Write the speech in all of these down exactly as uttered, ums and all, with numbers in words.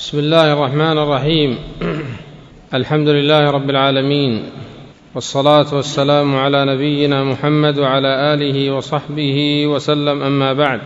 بسم الله الرحمن الرحيم. الحمد لله رب العالمين، والصلاة والسلام على نبينا محمد وعلى آله وصحبه وسلم، أما بعد.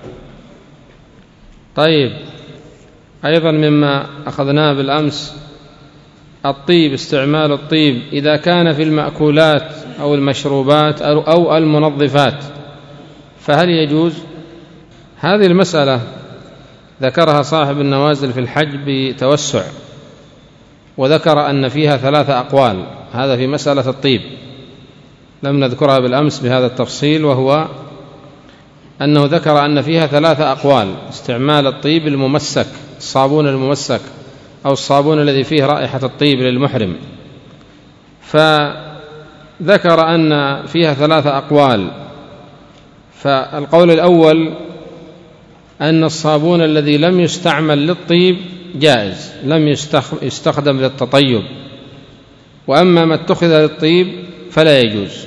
طيب، أيضا مما أخذناه بالأمس الطيب، استعمال الطيب إذا كان في المأكولات أو المشروبات أو المنظفات فهل يجوز؟ هذه المسألة ذكرها صاحب النوازل في الحج بتوسع، وذكر أن فيها ثلاثة أقوال. هذا في مسألة الطيب، لم نذكرها بالأمس بهذا التفصيل، وهو أنه ذكر أن فيها ثلاثة أقوال: استعمال الطيب الممسك، الصابون الممسك أو الصابون الذي فيه رائحة الطيب للمحرم، فذكر أن فيها ثلاثة أقوال. فالقول الأول أن الصابون الذي لم يستعمل للطيب جائز، لم يستخدم للتطيب، وأما ما اتخذ للطيب فلا يجوز.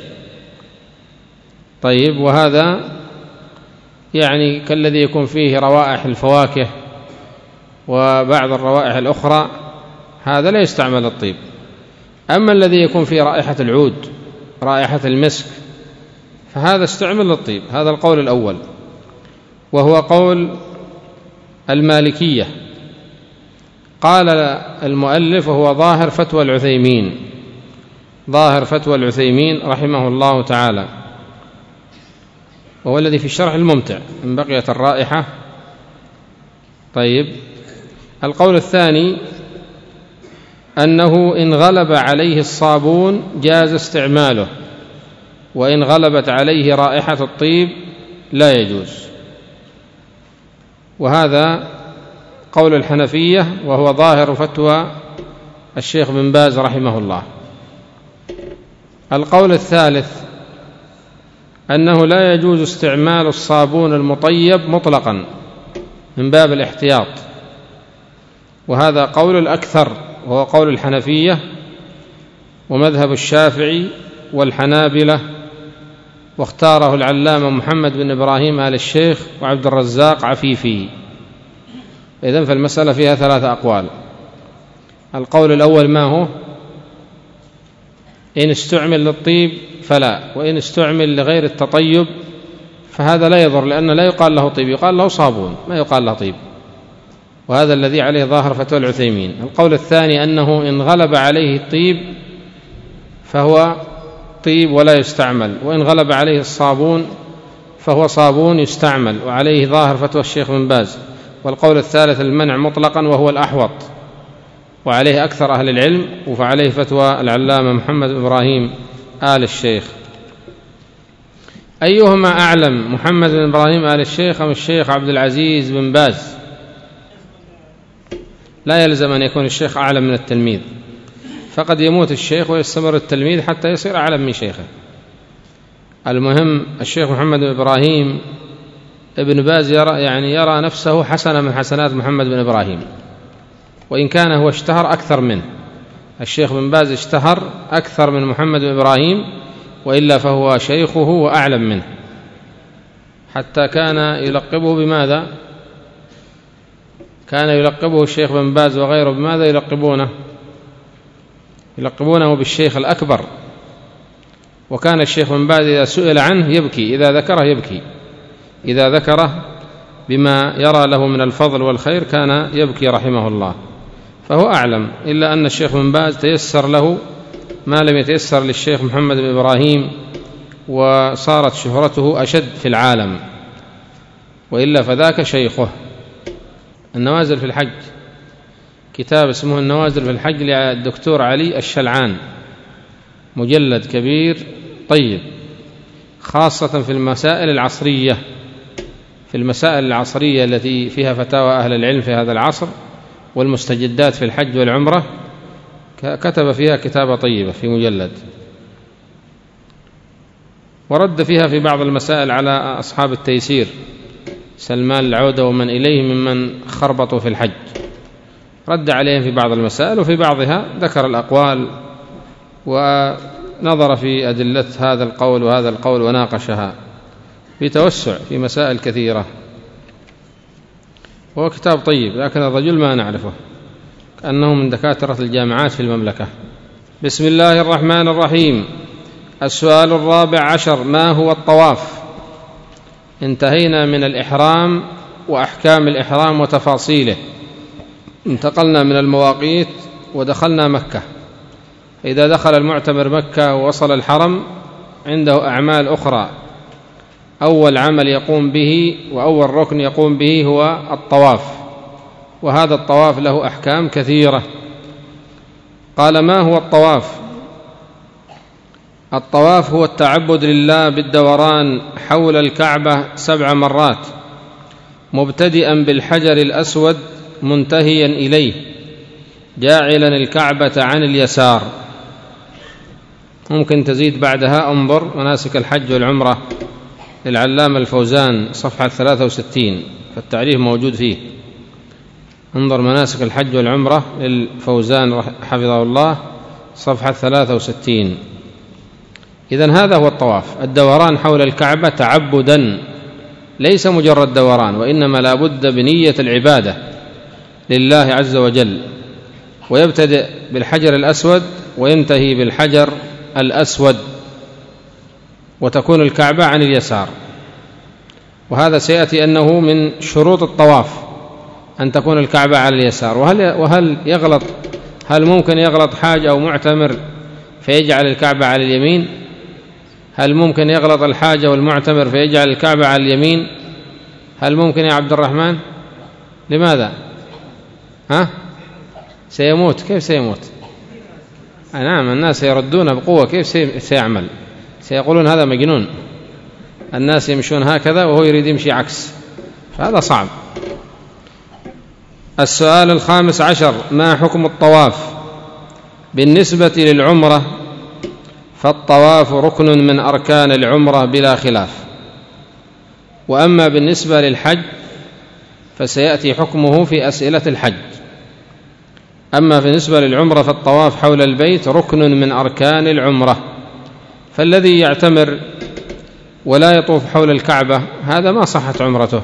طيب، وهذا يعني كالذي يكون فيه روائح الفواكه وبعض الروائح الأخرى، هذا لا يستعمل للطيب. أما الذي يكون فيه رائحة العود، رائحة المسك، فهذا استعمل للطيب. هذا القول الأول، وهو قول المالكية. قال المؤلف وهو ظاهر فتوى العثيمين، ظاهر فتوى العثيمين رحمه الله تعالى، وهو الذي في الشرح الممتع إن بقيت الرائحة. طيب، القول الثاني أنه إن غلب عليه الصابون جاز استعماله، وإن غلبت عليه رائحة الطيب لا يجوز. وهذا قول الحنفية، وهو ظاهر فتوى الشيخ بن باز رحمه الله. القول الثالث أنه لا يجوز استعمال الصابون المطيب مطلقا من باب الاحتياط، وهذا قول الأكثر، وهو قول الحنفية ومذهب الشافعي والحنابلة، واختاره العلامة محمد بن إبراهيم آل الشيخ وعبد الرزاق عفيفي. إذن فالمسألة فيها ثلاثة أقوال. القول الأول ما هو؟ إن استعمل للطيب فلا، وإن استعمل لغير التطيب فهذا لا يضر، لأنه لا يقال له طيب، يقال له صابون، ما يقال له طيب، وهذا الذي عليه ظاهر فتوى العثيمين. القول الثاني أنه إن غلب عليه الطيب فهو طيب ولا يستعمل، وإن غلب عليه الصابون فهو صابون يستعمل، وعليه ظاهر فتوى الشيخ بن باز. والقول الثالث المنع مطلقا، وهو الأحوط، وعليه أكثر أهل العلم، وعليه فتوى العلامة محمد بن إبراهيم آل الشيخ. أيهما أعلم، محمد بن إبراهيم آل الشيخ أم الشيخ عبد العزيز بن باز؟ لا يلزم أن يكون الشيخ أعلم من التلميذ، فقد يموت الشيخ ويستمر التلميذ حتى يصير أعلم من شيخه. المهم الشيخ محمد بن إبراهيم ابن باز يرى يعني يرى نفسه حسنة من حسنات محمد بن إبراهيم، وإن كان هو اشتهر أكثر منه. الشيخ بن باز اشتهر أكثر من محمد بن إبراهيم، وإلا فهو شيخه وأعلم منه، حتى كان يلقبه بماذا؟ كان يلقبه الشيخ بن باز وغيره بماذا يلقبونه؟ يلقبونه بالشيخ الأكبر. وكان الشيخ بن باز إذا سئل عنه يبكي، إذا ذكره يبكي، إذا ذكره بما يرى له من الفضل والخير كان يبكي رحمه الله. فهو أعلم، إلا أن الشيخ بن باز تيسر له ما لم يتيسر للشيخ محمد بن إبراهيم، وصارت شهرته أشد في العالم، وإلا فذاك شيخه. النوازل في الحج، كتاب اسمه النوازل في الحج للدكتور علي الشلعان، مجلد كبير طيب، خاصة في المسائل العصرية، في المسائل العصرية التي فيها فتاوى أهل العلم في هذا العصر والمستجدات في الحج والعمرة، كتب فيها كتابة طيبة في مجلد، ورد فيها في بعض المسائل على أصحاب التيسير، سلمان العودة ومن إليه ممن خربطوا في الحج، رد عليهم في بعض المسائل، وفي بعضها ذكر الأقوال ونظر في أدلة هذا القول وهذا القول وناقشها بتوسع في مسائل كثيرة. هو كتاب طيب، لكن الرجل ما نعرفه، كأنه من دكاترة الجامعات في المملكة. بسم الله الرحمن الرحيم. السؤال الرابع عشر: ما هو الطواف؟ انتهينا من الإحرام وأحكام الإحرام وتفاصيله، انتقلنا من المواقيت ودخلنا مكة. إذا دخل المعتمر مكة ووصل الحرم عنده أعمال أخرى، أول عمل يقوم به وأول ركن يقوم به هو الطواف، وهذا الطواف له أحكام كثيرة. قال: ما هو الطواف؟ الطواف هو التعبد لله بالدوران حول الكعبة سبع مرات، مبتدئا بالحجر الأسود منتهيا إليه، جاعلا الكعبة عن اليسار. ممكن تزيد بعدها، انظر مناسك الحج والعمرة للعلامة الفوزان صفحة ثلاثة وستين، فالتعريف موجود فيه. انظر مناسك الحج والعمرة للفوزان حفظه الله صفحة ثلاثة وستين. إذن هذا هو الطواف، الدوران حول الكعبة تعبدا، ليس مجرد دوران، وإنما لا بد بنية العبادة لله عز وجل، ويبتدئ بالحجر الأسود وينتهي بالحجر الأسود، وتكون الكعبة عن اليسار. وهذا سيأتي أنه من شروط الطواف أن تكون الكعبة على اليسار. وهل, وهل يغلط هل ممكن يغلط حاج أو معتمر فيجعل الكعبة على اليمين؟ هل ممكن يغلط الحاج والمعتمر فيجعل الكعبة على اليمين؟ هل ممكن يا عبد الرحمن؟ لماذا؟ ها؟ سيموت. كيف سيموت؟ نعم، الناس يردون بقوة. كيف سيعمل؟ سيقولون هذا مجنون، الناس يمشون هكذا وهو يريد يمشي عكس، فهذا صعب. السؤال الخامس عشر: ما حكم الطواف؟ بالنسبة للعمرة فالطواف ركن من أركان العمرة بلا خلاف، وأما بالنسبة للحج فسيأتي حكمه في أسئلة الحج. أما بالنسبة للعمرة فالطواف حول البيت ركن من أركان العمرة، فالذي يعتمر ولا يطوف حول الكعبة هذا ما صحت عمرته.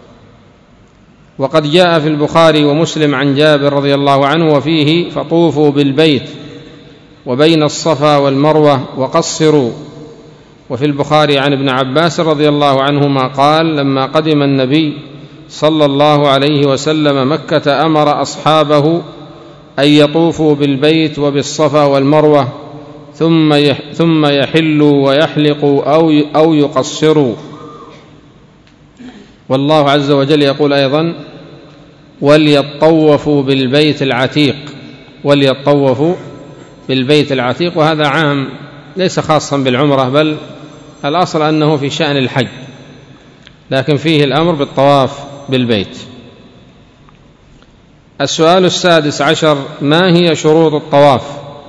وقد جاء في البخاري ومسلم عن جابر رضي الله عنه وفيه: فطوفوا بالبيت وبين الصفا والمروة وقصروا. وفي البخاري عن ابن عباس رضي الله عنهما قال: لما قدم النبي صلى الله عليه وسلم مكة أمر أصحابه أن يطوفوا بالبيت وبالصفا والمروة ثم ثم يحلوا ويحلقوا أو أو يقصروا. والله عز وجل يقول أيضا: وليطوفوا بالبيت العتيق، وليطوفوا بالبيت العتيق. وهذا عام ليس خاصا بالعمرة، بل الأصل أنه في شأن الحج، لكن فيه الأمر بالطواف بالبيت. السؤال السادس عشر: ما هي شروط الطواف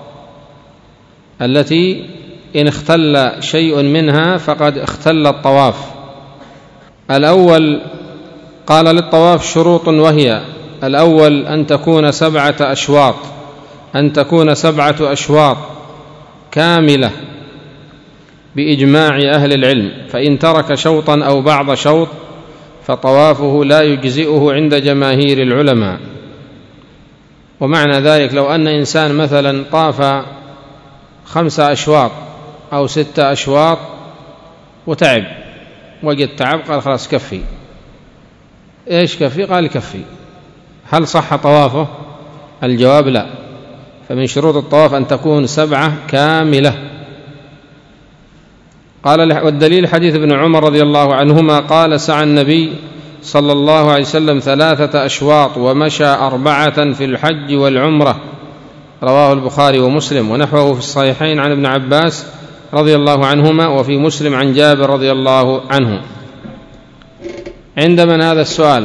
التي إن اختل شيء منها فقد اختل الطواف؟ الأول قال: للطواف شروط، وهي: الأول أن تكون سبعة أشواط أن تكون سبعة أشواط كاملة بإجماع أهل العلم، فإن ترك شوطا أو بعض شوط فطوافه لا يجزئه عند جماهير العلماء. ومعنى ذلك لو أن إنسان مثلا طاف خمسة أشواط أو ستة أشواط وتعب، وجد تعب، قال خلاص كفي. إيش كفي؟ قال كفي. هل صح طوافه؟ الجواب لا. فمن شروط الطواف أن تكون سبعة كاملة. قال: والدليل حديث ابن عمر رضي الله عنهما قال: سعى النبي صلى الله عليه وسلم ثلاثة أشواط ومشى أربعة في الحج والعمرة، رواه البخاري ومسلم، ونحوه في الصحيحين عن ابن عباس رضي الله عنهما، وفي مسلم عن جابر رضي الله عنه. عند من هذا السؤال؟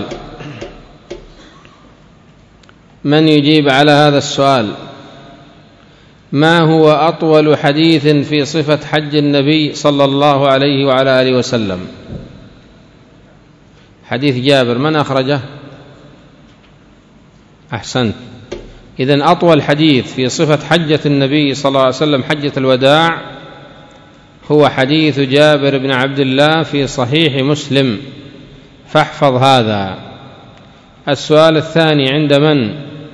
من يجيب على هذا السؤال؟ ما هو أطول حديث في صفة حج النبي صلى الله عليه وعلى آله وسلم؟ حديث جابر، من أخرجه؟ أحسنت. إذن أطول حديث في صفة حجة النبي صلى الله عليه وسلم حجة الوداع هو حديث جابر بن عبد الله في صحيح مسلم، فاحفظ هذا: السؤال الثاني: عند من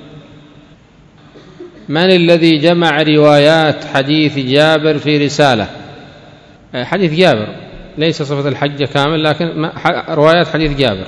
من الذي جمع روايات حديث جابر في رسالة؟ حديث جابر ليس صفة الحجة كامل، لكن روايات حديث جابر.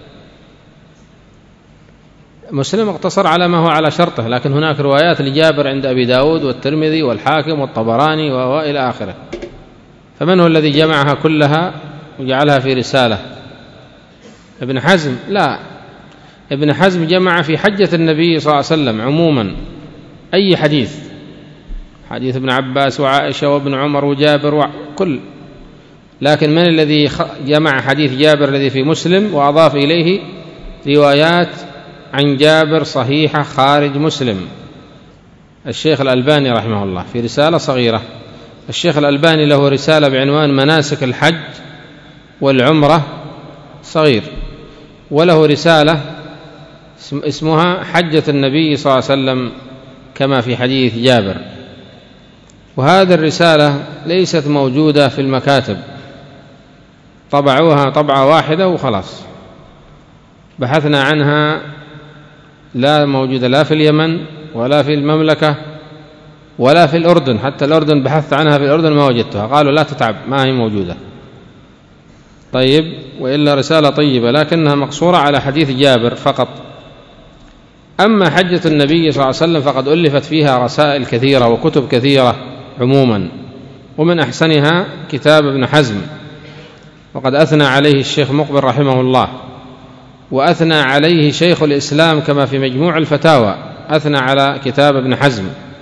مسلم اقتصر على ما هو على شرطه، لكن هناك روايات لجابر عند أبي داود والترمذي والحاكم والطبراني وإلى آخره. فمن هو الذي جمعها كلها وجعلها في رسالة؟ ابن حزم؟ لا، ابن حزم جمع في حجة النبي صلى الله عليه وسلم عموما أي حديث، حديث ابن عباس وعائشة وابن عمر وجابر وكل. لكن من الذي جمع حديث جابر الذي في مسلم وأضاف إليه روايات عن جابر صحيحة خارج مسلم؟ الشيخ الألباني رحمه الله في رسالة صغيرة. الشيخ الألباني له رسالة بعنوان مناسك الحج والعمرة صغير، وله رسالة اسمها حجة النبي صلى الله عليه وسلم كما في حديث جابر. وهذه الرسالة ليست موجودة في المكاتب، طبعوها طبعة واحدة وخلاص. بحثنا عنها، لا موجودة لا في اليمن ولا في المملكة ولا في الأردن، حتى الأردن بحثت عنها في الأردن ما وجدتها، قالوا لا تتعب ما هي موجودة. طيب، وإلا رسالة طيبة لكنها مقصورة على حديث جابر فقط. أما حجة النبي صلى الله عليه وسلم فقد ألفت فيها رسائل كثيرة وكتب كثيرة عموما، ومن أحسنها كتاب ابن حزم، وقد أثنى عليه الشيخ مقبل رحمه الله، وأثنى عليه شيخ الإسلام كما في مجموع الفتاوى أثنى على كتاب ابن حزم.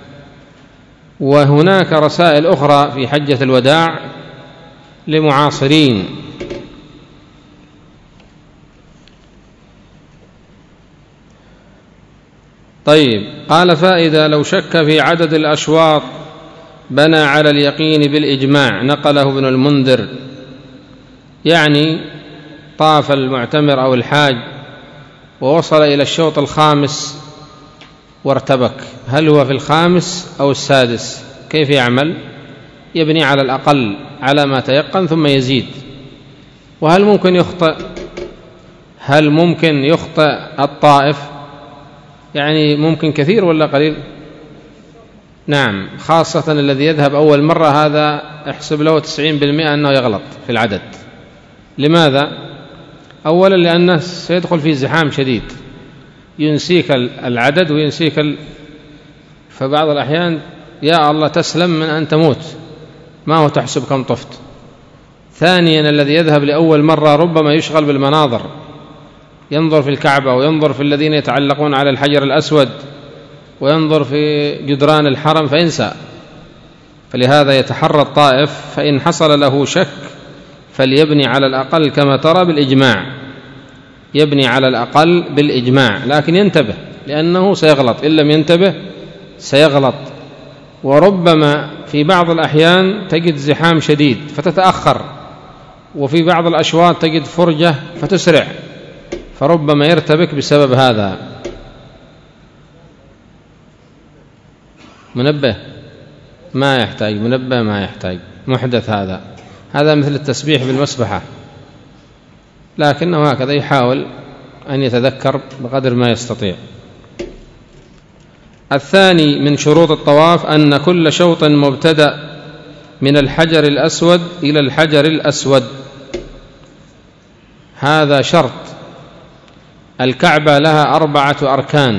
وهناك رسائل أخرى في حجة الوداع لمعاصرين. طيب، قال: فائدة: لو شك في عدد الأشواط بنى على اليقين بالإجماع. نقله ابن المنذر، يعني طاف المعتمر أو الحاج ووصل إلى الشوط الخامس وارتبك، هل هو في الخامس أو السادس؟ كيف يعمل؟ يبني على الأقل على ما تيقن ثم يزيد. وهل ممكن يخطئ؟ هل ممكن يخطئ الطائف؟ يعني ممكن كثير ولا قليل؟ نعم، خاصة الذي يذهب أول مرة هذا احسب له تسعين بالمئة أنه يغلط في العدد. لماذا؟ أولا لأنه سيدخل في زحام شديد، ينسيك العدد وينسيك ال... فبعض الأحيان يا الله تسلم من أن تموت، ما هو تحسب كم طفت. ثانيا الذي يذهب لأول مرة ربما يشغل بالمناظر، ينظر في الكعبة وينظر في الذين يتعلقون على الحجر الأسود وينظر في جدران الحرم فينسى. فلهذا يتحرى الطائف، فإن حصل له شك فليبني على الأقل كما ترى بالإجماع، يبني على الأقل بالإجماع، لكن ينتبه لأنه سيغلط، إن لم ينتبه سيغلط. وربما في بعض الأحيان تجد زحام شديد فتتأخر، وفي بعض الأشواط تجد فرجة فتسرع، فربما يرتبك بسبب هذا. منبه ما يحتاج، منبه ما يحتاج، محدث هذا هذا مثل التسبيح بالمسبحة، لكنه هكذا يحاول أن يتذكر بقدر ما يستطيع. الثاني من شروط الطواف أن كل شوط مبتدأ من الحجر الأسود إلى الحجر الأسود، هذا شرط. الكعبة لها أربعة أركان: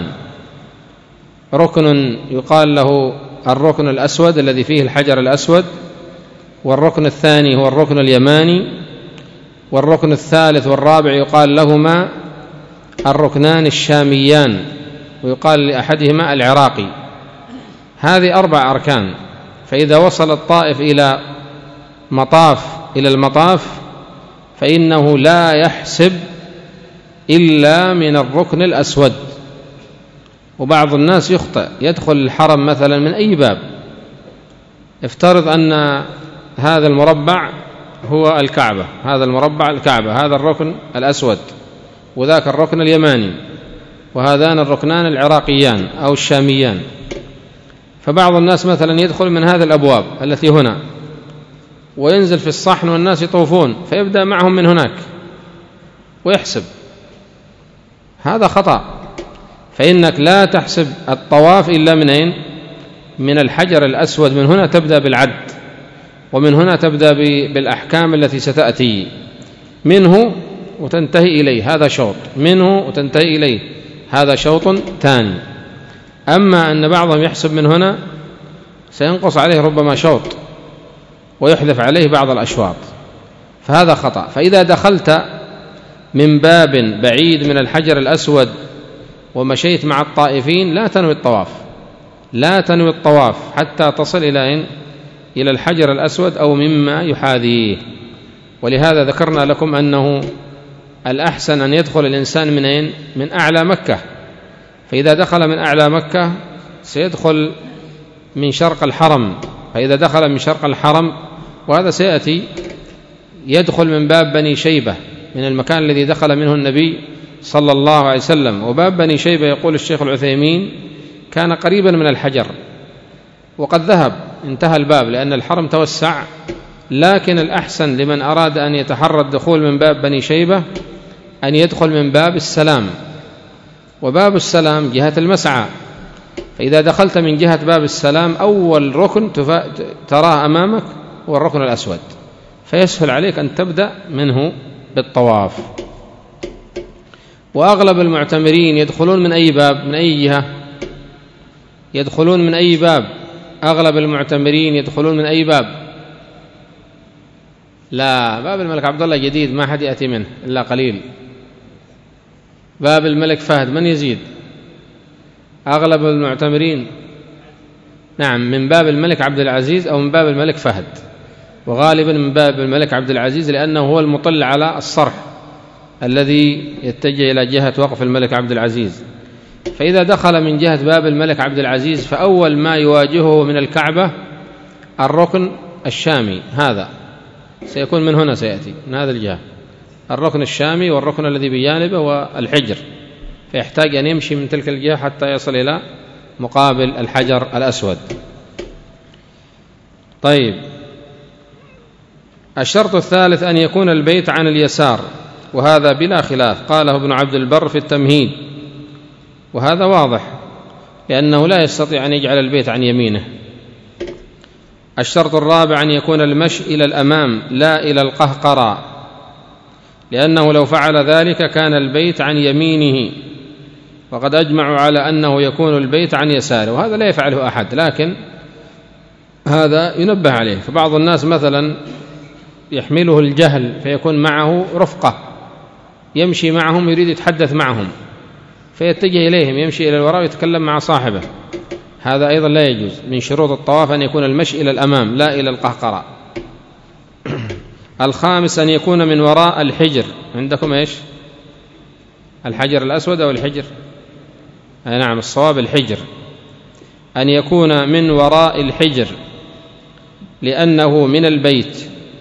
ركن يقال له الركن الأسود الذي فيه الحجر الأسود، والركن الثاني هو الركن اليماني، والركن الثالث والرابع يقال لهما الركنان الشاميان، ويقال لأحدهما العراقي. هذه أربع أركان. فإذا وصل الطائف إلى مطاف إلى المطاف فإنه لا يحسب إلا من الركن الأسود. وبعض الناس يخطئ، يدخل الحرم مثلا من أي باب، افترض أن هذا المربع هو الكعبة، هذا المربع الكعبة، هذا الركن الأسود وذاك الركن اليماني، وهذان الركنان العراقيان أو الشاميان. فبعض الناس مثلا يدخل من هذه الأبواب التي هنا وينزل في الصحن والناس يطوفون، فيبدأ معهم من هناك ويحسب. هذا خطأ، فإنك لا تحسب الطواف إلا من أين؟ من الحجر الأسود. من هنا تبدأ بالعد، ومن هنا تبدأ بالأحكام التي ستأتي، منه وتنتهي إليه، هذا شوط، منه وتنتهي إليه، هذا شوط ثاني. أما أن بعضهم يحسب من هنا سينقص عليه ربما شوط ويحذف عليه بعض الأشواط، فهذا خطأ. فإذا دخلت من باب بعيد من الحجر الأسود ومشيت مع الطائفين لا تنوي الطواف، لا تنوي الطواف حتى تصل إلى إن؟ إلى الحجر الأسود أو مما يحاذيه. ولهذا ذكرنا لكم أنه الأحسن أن يدخل الإنسان من أين؟ من أعلى مكة. فإذا دخل من أعلى مكة سيدخل من شرق الحرم، فإذا دخل من شرق الحرم، وهذا سيأتي، يدخل من باب بني شيبة، من المكان الذي دخل منه النبي صلى الله عليه وسلم. وباب بني شيبة يقول الشيخ العثيمين كان قريبا من الحجر، وقد ذهب انتهى الباب لأن الحرم توسع، لكن الأحسن لمن أراد أن يتحرى الدخول من باب بني شيبة أن يدخل من باب السلام، وباب السلام جهة المسعى. فإذا دخلت من جهة باب السلام أول ركن تراه أمامك هو الركن الأسود، فيسهل عليك أن تبدأ منه بالطواف. وأغلب المعتمرين يدخلون من أي باب؟ من أي جهة يدخلون؟ من أي باب؟ أغلب المعتمرين يدخلون من أي باب؟ لا، باب الملك عبد الله جديد، ما حد يأتي منه إلا قليل. باب الملك فهد، من يزيد؟ أغلب المعتمرين نعم من باب الملك عبد العزيز أو من باب الملك فهد، وغالبا من باب الملك عبد العزيز لأنه هو المطل على الصرح الذي يتجه إلى جهة وقف الملك عبد العزيز. فإذا دخل من جهة باب الملك عبد العزيز فأول ما يواجهه من الكعبة الركن الشامي، هذا سيكون من هنا، سيأتي من هذا الجهة الركن الشامي والركن الذي بجانبه والحجر، فيحتاج أن يمشي من تلك الجهة حتى يصل إلى مقابل الحجر الأسود. طيب، الشرط الثالث أن يكون البيت عن اليسار، وهذا بلا خلاف، قاله ابن عبد البر في التمهيد، وهذا واضح لأنه لا يستطيع أن يجعل البيت عن يمينه. الشرط الرابع أن يكون المشي إلى الأمام لا إلى القهقرى، لأنه لو فعل ذلك كان البيت عن يمينه، وقد أجمعوا على أنه يكون البيت عن يساره، وهذا لا يفعله أحد، لكن هذا ينبه عليه. فبعض الناس مثلا يحمله الجهل فيكون معه رفقة، يمشي معهم يريد يتحدث معهم فيتجه إليهم، يمشي إلى الوراء ويتكلم مع صاحبه، هذا أيضا لا يجوز. من شروط الطواف أن يكون المشي إلى الأمام لا إلى القهقرى. الخامس أن يكون من وراء الحجر. عندكم إيش؟ الحجر الأسود أو الحجر؟ أي نعم، الصواب الحجر. أن يكون من وراء الحجر لأنه من البيت.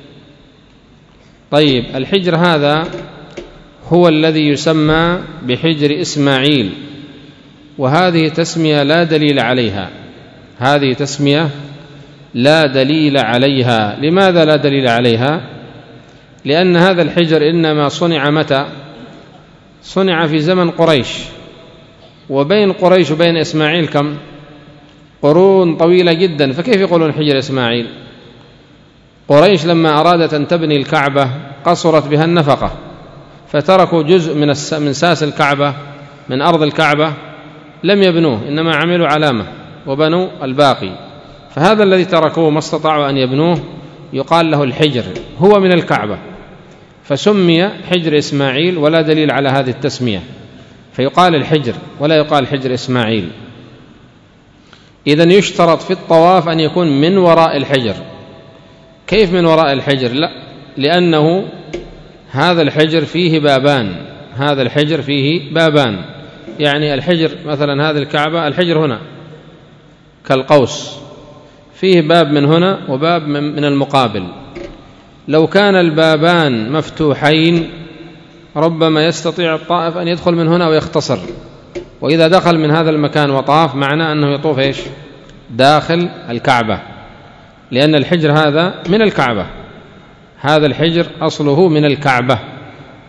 طيب، الحجر هذا هو الذي يسمى بحجر إسماعيل، وهذه تسمية لا دليل عليها، هذه تسمية لا دليل عليها. لماذا لا دليل عليها؟ لأن هذا الحجر إنما صنع متى؟ صنع في زمن قريش، وبين قريش وبين إسماعيل كم؟ قرون طويلة جدا، فكيف يقولون حجر إسماعيل؟ قريش لما أرادت أن تبني الكعبة قصرت بها النفقة، فتركوا جزء من من ساس الكعبة، من أرض الكعبة لم يبنوه، إنما عملوا علامة وبنوا الباقي، فهذا الذي تركوه ما استطاعوا أن يبنوه يقال له الحجر، هو من الكعبة، فسمي حجر إسماعيل، ولا دليل على هذه التسمية، فيقال الحجر ولا يقال حجر إسماعيل. إذن يشترط في الطواف أن يكون من وراء الحجر. كيف من وراء الحجر؟ لا، لأنه هذا الحجر فيه بابان، هذا الحجر فيه بابان، يعني الحجر مثلا هذه الكعبة الحجر هنا كالقوس، فيه باب من هنا وباب من المقابل. لو كان البابان مفتوحين ربما يستطيع الطائف أن يدخل من هنا ويختصر، وإذا دخل من هذا المكان وطاف معناه أنه يطوف إيش؟ داخل الكعبة، لأن الحجر هذا من الكعبة، هذا الحجر أصله من الكعبة،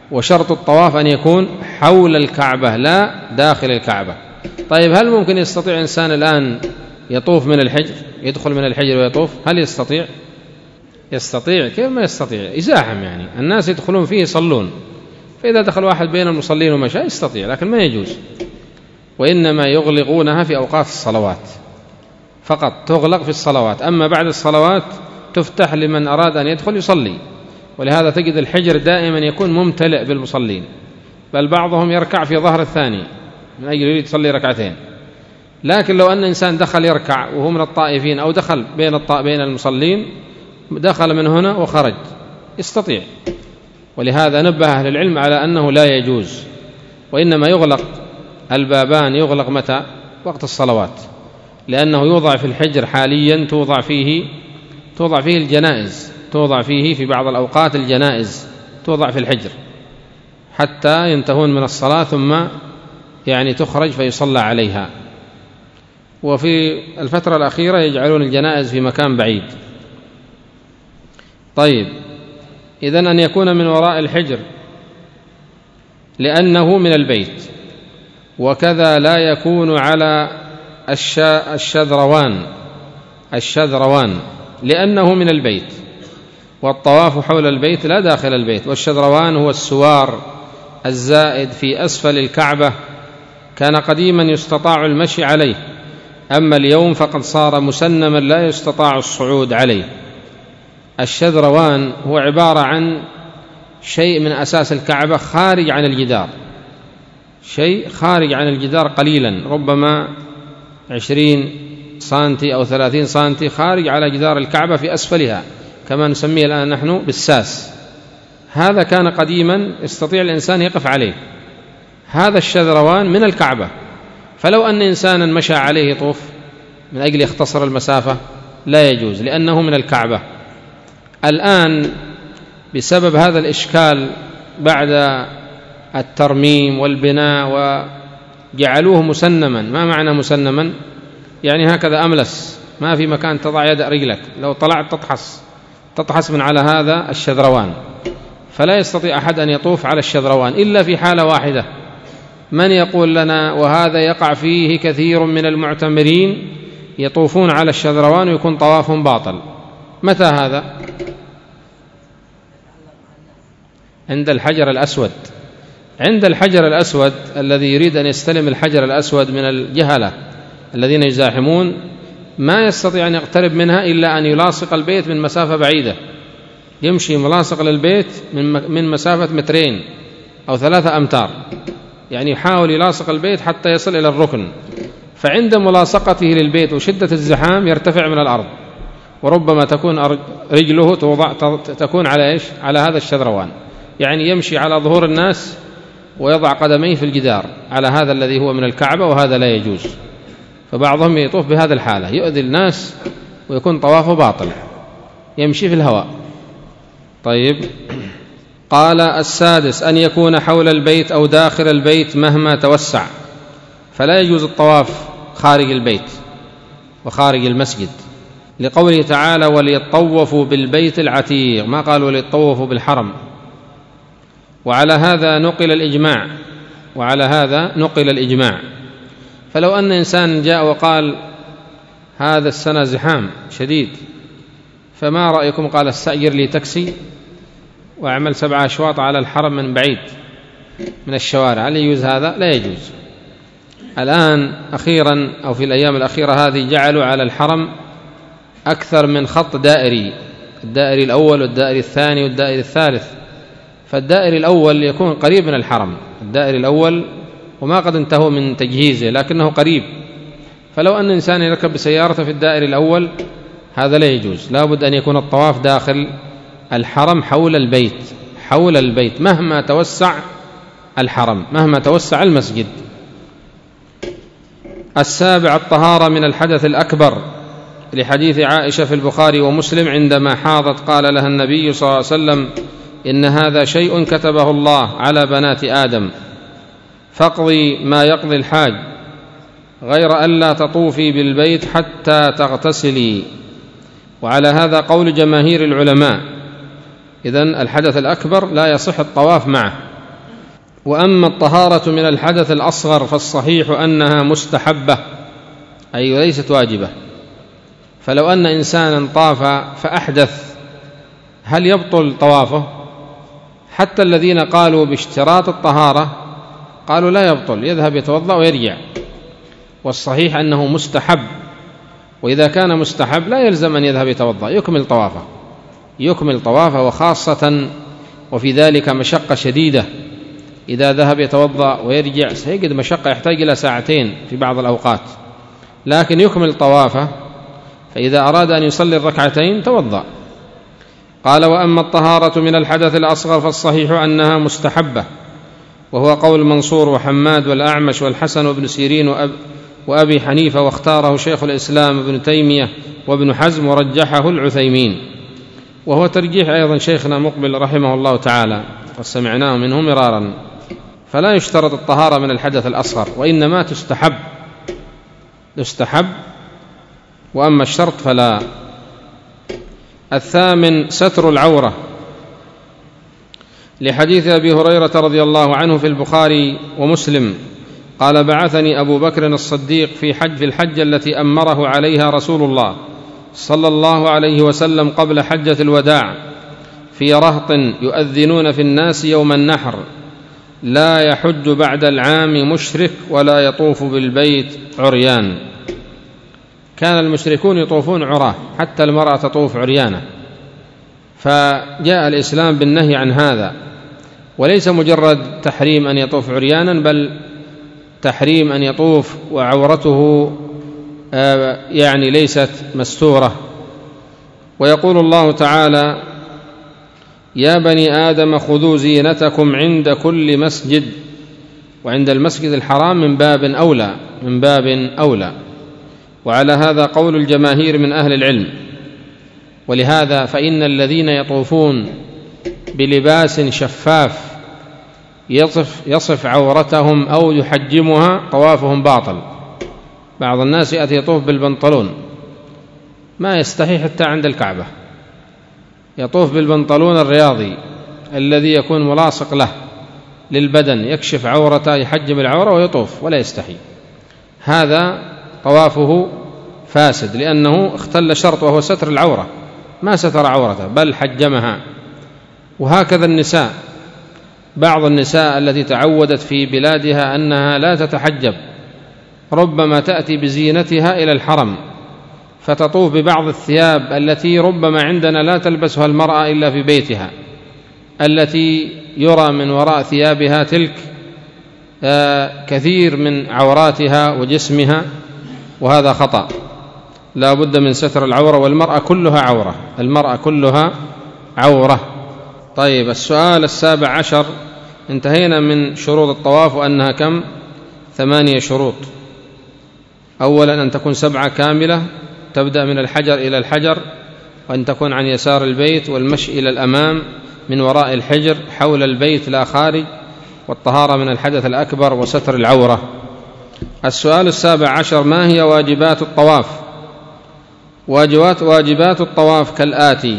وشرط الطواف أن يكون حول الكعبة لا داخل الكعبة. طيب هل ممكن يستطيع إنسان الآن يطوف من الحجر، يدخل من الحجر ويطوف؟ هل يستطيع؟ يستطيع. كيف ما يستطيع؟ يزاحم، يعني الناس يدخلون فيه يصلون، فإذا دخل واحد بين المصلين ومشى يستطيع، لكن ما يجوز. وإنما يغلقونها في أوقات الصلوات فقط، تغلق في الصلوات، أما بعد الصلوات تفتح لمن أراد أن يدخل يصلي. ولهذا تجد الحجر دائما يكون ممتلئ بالمصلين، بل بعضهم يركع في ظهر الثاني من أجل يريد يصلي ركعتين. لكن لو أن إنسان دخل يركع وهو من الطائفين، أو دخل بين الط... بين المصلين، دخل من هنا وخرج، يستطيع. ولهذا نبه أهل العلم على أنه لا يجوز، وإنما يغلق البابان. يغلق متى؟ وقت الصلوات، لأنه يوضع في الحجر حاليا، توضع فيه توضع فيه الجنائز، توضع فيه في بعض الأوقات الجنائز توضع في الحجر حتى ينتهون من الصلاة، ثم يعني تخرج فيصلى عليها. وفي الفترة الأخيرة يجعلون الجنائز في مكان بعيد. طيب، إذن أن يكون من وراء الحجر لأنه من البيت، وكذا لا يكون على الشذروان الشذروان لأنه من البيت، والطواف حول البيت لا داخل البيت. والشذروان هو السوار الزائد في أسفل الكعبة، كان قديما يستطاع المشي عليه، أما اليوم فقد صار مسنما لا يستطاع الصعود عليه. الشذروان هو عبارة عن شيء من أساس الكعبة خارج عن الجدار، شيء خارج عن الجدار قليلا، ربما عشرين سنتي أو ثلاثين سنتي، خارج على جدار الكعبة في أسفلها، كما نسميه الآن نحن بالساس. هذا كان قديما يستطيع الإنسان يقف عليه. هذا الشذروان من الكعبة، فلو أن إنسانا مشى عليه يطوف من أجل يختصر المسافة لا يجوز، لأنه من الكعبة. الآن بسبب هذا الإشكال بعد الترميم والبناء وجعلوه مسنما. ما معنى مسنما؟ يعني هكذا أملس، ما في مكان تضع يد رجلك، لو طلعت تطحس تطحس من على هذا الشذروان، فلا يستطيع أحد أن يطوف على الشذروان إلا في حالة واحدة. من يقول لنا وهذا يقع فيه كثير من المعتمرين، يطوفون على الشذروان ويكون طوافهم باطل. متى هذا؟ عند الحجر الأسود. عند الحجر الأسود الذي يريد أن يستلم الحجر الأسود من الجهلة الذين يزاحمون، ما يستطيع أن يقترب منها إلا أن يلاصق البيت من مسافة بعيدة، يمشي ملاصق للبيت من مسافة مترين أو ثلاثة أمتار، يعني يحاول يلاصق البيت حتى يصل إلى الركن. فعند ملاصقته للبيت وشدة الزحام يرتفع من الأرض، وربما تكون رجله توضع تكون على إيش؟ على هذا الشذروان، يعني يمشي على ظهور الناس ويضع قدميه في الجدار على هذا الذي هو من الكعبة، وهذا لا يجوز. فبعضهم يطوف بهذا الحالة، يؤذي الناس ويكون طوافه باطل، يمشي في الهواء. طيب، قال السادس أن يكون حول البيت أو داخل البيت مهما توسع، فلا يجوز الطواف خارج البيت وخارج المسجد، لقوله تعالى وليطوفوا بالبيت العتيق، ما قال وليطوفوا بالحرم. وعلى هذا نقل الإجماع وعلى هذا نقل الإجماع فلو أن إنسان جاء وقال هذا السنة زحام شديد، فما رأيكم؟ قال استأجر لي تاكسي وأعمل سبعة أشواط على الحرم من بعيد من الشوارع، هل يجوز هذا؟ لا يجوز. الآن أخيرا أو في الأيام الأخيرة هذه جعلوا على الحرم أكثر من خط دائري، الدائري الأول والدائري الثاني والدائري الثالث. فالدائري الأول يكون قريب من الحرم، الدائري الأول وما قد انتهوا من تجهيزه لكنه قريب، فلو أن إنسان يركب بسيارته في الدائري الأول هذا لا يجوز، لا بد أن يكون الطواف داخل الحرم حول البيت حول البيت مهما توسع الحرم، مهما توسع المسجد. السابع الطهارة من الحدث الأكبر، لحديث عائشة في البخاري ومسلم عندما حاضت قال لها النبي صلى الله عليه وسلم إن هذا شيء كتبه الله على بنات آدم، فاقضي ما يقضي الحاج غير ألا تطوفي بالبيت حتى تغتسلي. وعلى هذا قول جماهير العلماء. إذن الحدث الأكبر لا يصح الطواف معه، وأما الطهارة من الحدث الأصغر فالصحيح أنها مستحبة، أي ليست واجبة. فلو أن إنسانا طاف فأحدث هل يبطل طوافه؟ حتى الذين قالوا باشتراط الطهارة قالوا لا يبطل، يذهب يتوضأ ويرجع، والصحيح أنه مستحب. وإذا كان مستحب لا يلزم أن يذهب يتوضأ، يكمل طوافه يكمل طوافه وخاصة وفي ذلك مشقة شديدة. إذا ذهب يتوضأ ويرجع سيجد مشقة، يحتاج إلى ساعتين في بعض الأوقات، لكن يكمل طوافه. فإذا أراد أن يصلي الركعتين توضأ. قال: وأما الطهارة من الحدث الأصغر فالصحيح أنها مستحبة، وهو قول منصور وحماد والأعمش والحسن وابن سيرين وأب وأبي حنيفة، واختاره شيخ الإسلام ابن تيمية وابن حزم، ورجحه العثيمين، وهو ترجيح أيضا شيخنا مقبل رحمه الله تعالى، وسمعناه منه مرارا. فلا يشترط الطهارة من الحدث الأصغر، وإنما تستحب تستحب وأما الشرط فلا. الثامن ستر العورة، لحديث أبي هريرة رضي الله عنه في البخاري ومسلم قال: بعثني أبو بكر الصديق في حج في الحجة التي أمره عليها رسول الله صلى الله عليه وسلم قبل حجة الوداع في رهط يؤذنون في الناس يوم النحر: لا يحج بعد العام مشرك ولا يطوف بالبيت عريان. كان المشركون يطوفون عراه، حتى المرأة تطوف عريانة، فجاء الإسلام بالنهي عن هذا، وليس مجرد تحريم أن يطوف عريانا، بل تحريم أن يطوف وعورته يعني ليست مستورة. ويقول الله تعالى: يا بني آدم خذوا زينتكم عند كل مسجد، وعند المسجد الحرام من باب أولى من باب أولى وعلى هذا قول الجماهير من أهل العلم. ولهذا فإن الذين يطوفون بلباس شفاف يصف, يصف عورتهم أو يحجمها طوافهم باطل. بعض الناس يأتي يطوف بالبنطلون ما يستحي حتى عند الكعبة، يطوف بالبنطلون الرياضي الذي يكون ملاصق له للبدن، يكشف عورته، يحجم العورة ويطوف ولا يستحي. هذا طوافه فاسد، لأنه اختل شرط وهو ستر العورة، ما ستر عورته بل حجمها. وهكذا النساء، بعض النساء التي تعودت في بلادها أنها لا تتحجب ربما تأتي بزينتها إلى الحرم فتطوف ببعض الثياب التي ربما عندنا لا تلبسها المرأة إلا في بيتها، التي يرى من وراء ثيابها تلك كثير من عوراتها وجسمها، وهذا خطأ. لا بد من ستر العورة، والمرأة كلها عورة، المرأة كلها عورة. طيب، السؤال السابع عشر، انتهينا من شروط الطواف وأنها كم؟ ثمانية شروط. أولا أن تكون سبعة كاملة، تبدأ من الحجر إلى الحجر، وأن تكون عن يسار البيت، والمشي إلى الأمام من وراء الحجر حول البيت لا خارج، والطهارة من الحدث الأكبر، وستر العورة. السؤال السابع عشر: ما هي واجبات الطواف؟ واجبات واجبات الطواف كالآتي: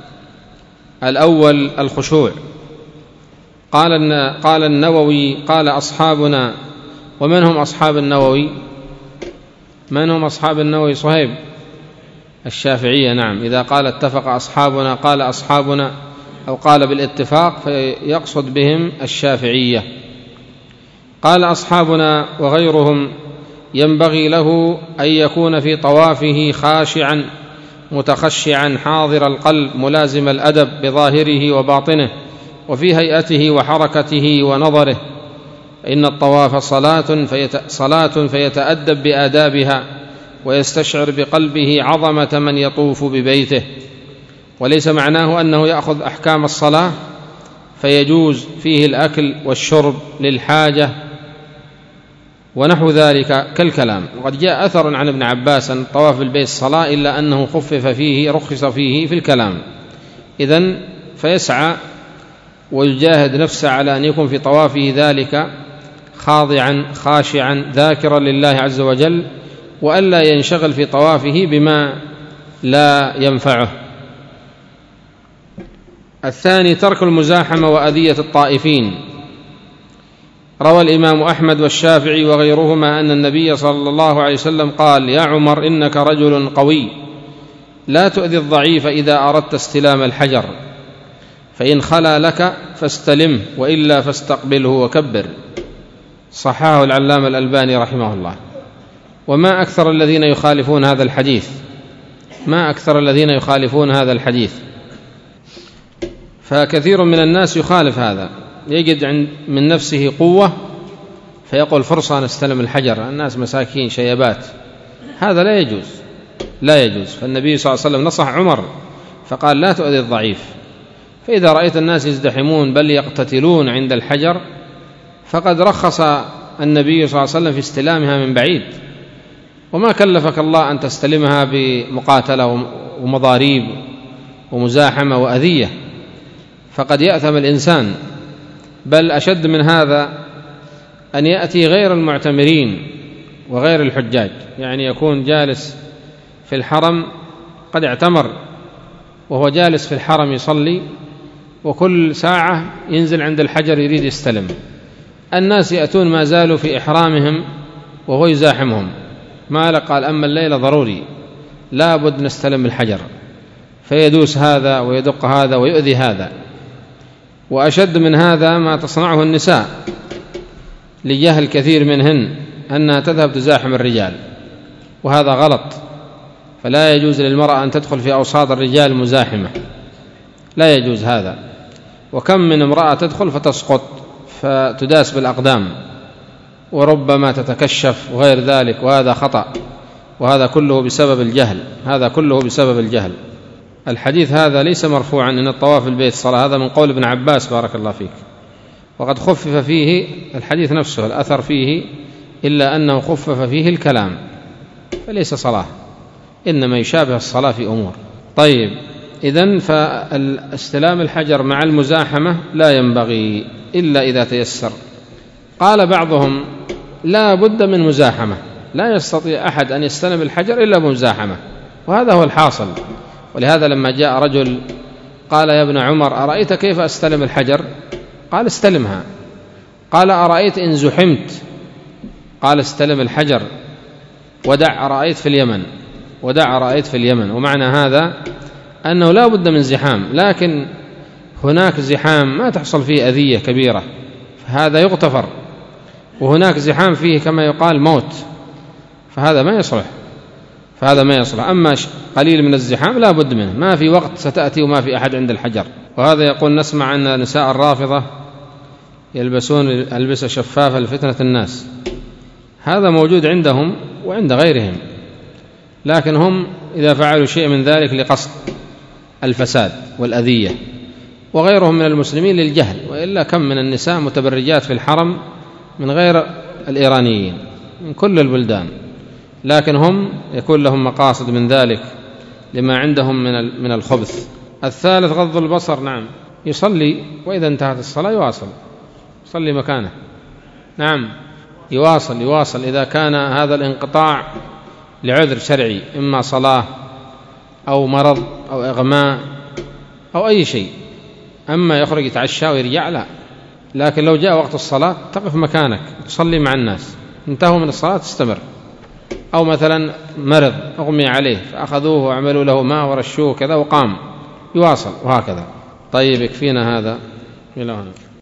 الأول الخشوع. قال قال النووي قال أصحابنا. ومن هم أصحاب النووي؟ من هم أصحاب النووي؟ صهيب؟ الشافعية. نعم، إذا قال اتفق أصحابنا قال أصحابنا، أو قال بالاتفاق فيقصد بهم الشافعية. قال أصحابنا وغيرهم: ينبغي له أن يكون في طوافه خاشعا متخشعا حاضر القلب ملازم الأدب بظاهره وباطنه، وفي هيئته وحركته ونظره، إن الطواف صلاة, فيت... صلاة فيتأدب بآدابها ويستشعر بقلبه عظمة من يطوف ببيته. وليس معناه أنه يأخذ أحكام الصلاة فيجوز فيه الأكل والشرب للحاجة ونحو ذلك كالكلام. وقد جاء أثر عن ابن عباس أن الطواف بالبيت صلاة، إلا أنه خفف فيه رخص فيه في الكلام. إذن فيسعى ويجاهد نفسه على أن يكون في طوافه ذلك خاضعا خاشعا ذاكرا لله عز وجل، وألا ينشغل في طوافه بما لا ينفعه. الثاني ترك المزاحمة وأذية الطائفين، روى الإمام أحمد والشافعي وغيرهما أن النبي صلى الله عليه وسلم قال: يا عمر إنك رجل قوي لا تؤذي الضعيف إذا أردت استلام الحجر، فإن خلا لك فاستلمه وإلا فاستقبله وكبر. صححه العلامة الألباني رحمه الله. وما أكثر الذين يخالفون هذا الحديث ما أكثر الذين يخالفون هذا الحديث فكثير من الناس يخالف هذا، يجد من نفسه قوة فيقول فرصة نستلم الحجر، الناس مساكين شيبات، هذا لا يجوز لا يجوز. فالنبي صلى الله عليه وسلم نصح عمر فقال: لا تؤذي الضعيف. فإذا رأيت الناس يزدحمون بل يقتتلون عند الحجر فقد رخص النبي صلى الله عليه وسلم في استلامها من بعيد، وما كلفك الله أن تستلمها بمقاتلة ومضاريب ومزاحمة وأذية، فقد يأثم الإنسان. بل أشد من هذا أن يأتي غير المعتمرين وغير الحجاج، يعني يكون جالس في الحرم قد اعتمر وهو جالس في الحرم يصلي، وكل ساعة ينزل عند الحجر يريد يستلم. الناس يأتون ما زالوا في إحرامهم وهو يزاحمهم، ما قال أما الليلة ضروري لا بد نستلم الحجر، فيدوس هذا ويدق هذا ويؤذي هذا. وأشد من هذا ما تصنعه النساء لجهل كثير منهن أنها تذهب تزاحم الرجال، وهذا غلط. فلا يجوز للمرأة أن تدخل في أوساط الرجال مزاحمة، لا يجوز هذا. وكم من امرأة تدخل فتسقط فتداس بالأقدام وربما تتكشف وغير ذلك، وهذا خطأ، وهذا كله بسبب الجهل هذا كله بسبب الجهل. الحديث هذا ليس مرفوعا إن الطواف البيت صلاة، هذا من قول ابن عباس بارك الله فيك، وقد خفف فيه الحديث نفسه الأثر فيه، إلا أنه خفف فيه الكلام، فليس صلاة، إنما يشابه الصلاة في أمور. طيب، إذن فالاستلام الحجر مع المزاحمة لا ينبغي إلا إذا تيسر. قال بعضهم: لا بد من مزاحمة، لا يستطيع أحد أن يستلم الحجر إلا بمزاحمة، وهذا هو الحاصل. ولهذا لما جاء رجل قال: يا ابن عمر أرأيت كيف أستلم الحجر؟ قال: استلمها. قال: أرأيت إن زحمت؟ قال: استلم الحجر ودع أرأيت في اليمن ودع أرأيت في اليمن. ومعنى هذا أنه لا بد من زحام، لكن هناك زحام ما تحصل فيه أذية كبيرة فهذا يغتفر، وهناك زحام فيه كما يقال موت، فهذا ما يصلح فهذا ما يصلح. أما قليل من الزحام لا بد منه، ما في وقت ستأتي وما في أحد عند الحجر. وهذا يقول: نسمع أن نساء الرافضة يلبسون ألبسة شفافة لفتنة الناس، هذا موجود عندهم وعند غيرهم، لكن هم إذا فعلوا شيء من ذلك لقصد الفساد والأذية، وغيرهم من المسلمين للجهل. وإلا كم من النساء متبرجات في الحرم من غير الإيرانيين من كل البلدان، لكن هم يكون لهم مقاصد من ذلك لما عندهم من من الخبث. الثالث غض البصر. نعم، يصلي وإذا انتهت الصلاة يواصل يصلي مكانه. نعم، يواصل يواصل إذا كان هذا الانقطاع لعذر شرعي، إما صلاة أو مرض أو إغماء أو أي شيء. أما يخرج يتعشى ويرجع لا، لكن لو جاء وقت الصلاة تقف مكانك تصلي مع الناس، انتهوا من الصلاة تستمر. أو مثلا مرض أغمي عليه فأخذوه وعملوا له ماء ورشوه كذا وقام، يواصل، وهكذا. طيب، يكفينا هذا إلى هنا.